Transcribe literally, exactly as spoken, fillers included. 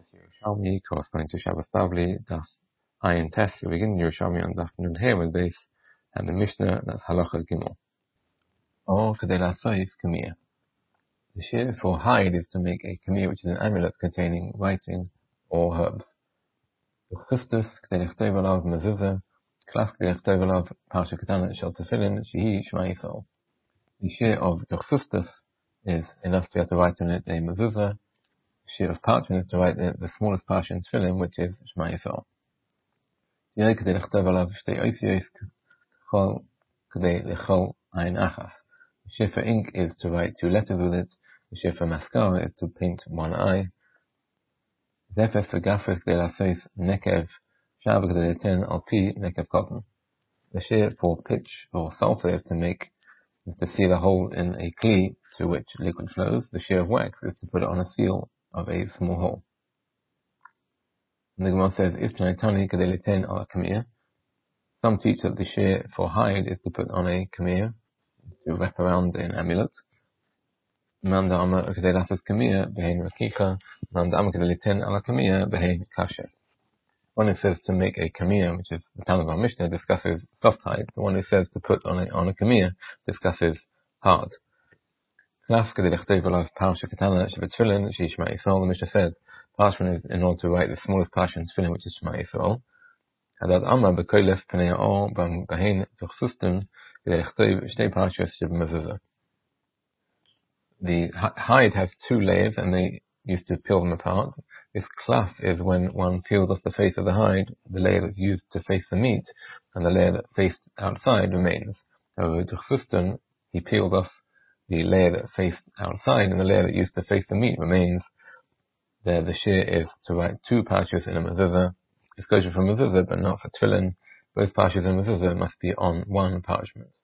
Yerushalmi corresponding to Shabbos Bavli, das Ayin Test. We begin Yerushalmi on Daf Nun here with base, and the Mishnah, that's Halacha Gimel. Or Kedei La'asayis Kamiyah. The shear for hide is to make a kamiyah, which is an amulet containing writing or herbs. The Chustus Kedei Lechtov Alav Mezuzah, Klaf Kedei Lechtov Alav Parsha Ketana Shel Tefillin Shehi Shema Yisrael. The shear of the Chustus is enough to have to write on it a mezuzah. Shear of parchment is to write the, the smallest parsha in Tefillin, which is Shema Yisrael. The Kedei Lechtov Alav Shtei Oisiyos Chol Kedei Lechol Ayin Achas. The shear for ink is to write two letters with it. The shear for mascara is to paint one eye. Zefes v'gafes Kedei La'asayis Nekev Shav Kedei Leten Al Pi Nekev Cotton. The shear for pitch or sulfur is to make is to seal a hole in a kli through which liquid flows. The shear of wax is to put it on a seal of a small hole. And the Gemara says, Iftanai Tani Kedei Leten Al Kamiyah. Some teach that the shear for hide is to put on a kamiyah, to wrap around an amulet. Manda Amar Kedei La'asayis Kamiyah Behein Rakicha. Manda Amar Kedei Leten Al Kamiyah Behein Kasher. One who says to make a kamiyah, which is the Tanna of our Mishnah, discusses soft hide. The one who says to put on a, on a kamiyah discusses hard. Klaf Kedei Lechtov Alav Parsha Ketana Shel Tefillin Shehi Shema Yisrael. The Mishnah says parchment is in order to write the smallest parsha in Tefillin, which is Shema Yisrael. Hadad Amma B'Koilef Pnei Ha'or B'Behein Tuchsustim Kedei Lechtov Shtei Parshas Shel Mezuzah. The hide has two layers, and they used to peel them apart. This klaf is when one peels off the face of the hide, the layer that's used to face the meat, and the layer that faced outside remains. However, Tuchsustim, he peeled off the layer that faced outside, and the layer that used to face the meat remains. There, the shear is to write two parshas in a mezuzah. It's kosher for mezuzah, but not for tefillin. Both parshas in mezuzah must be on one parchment.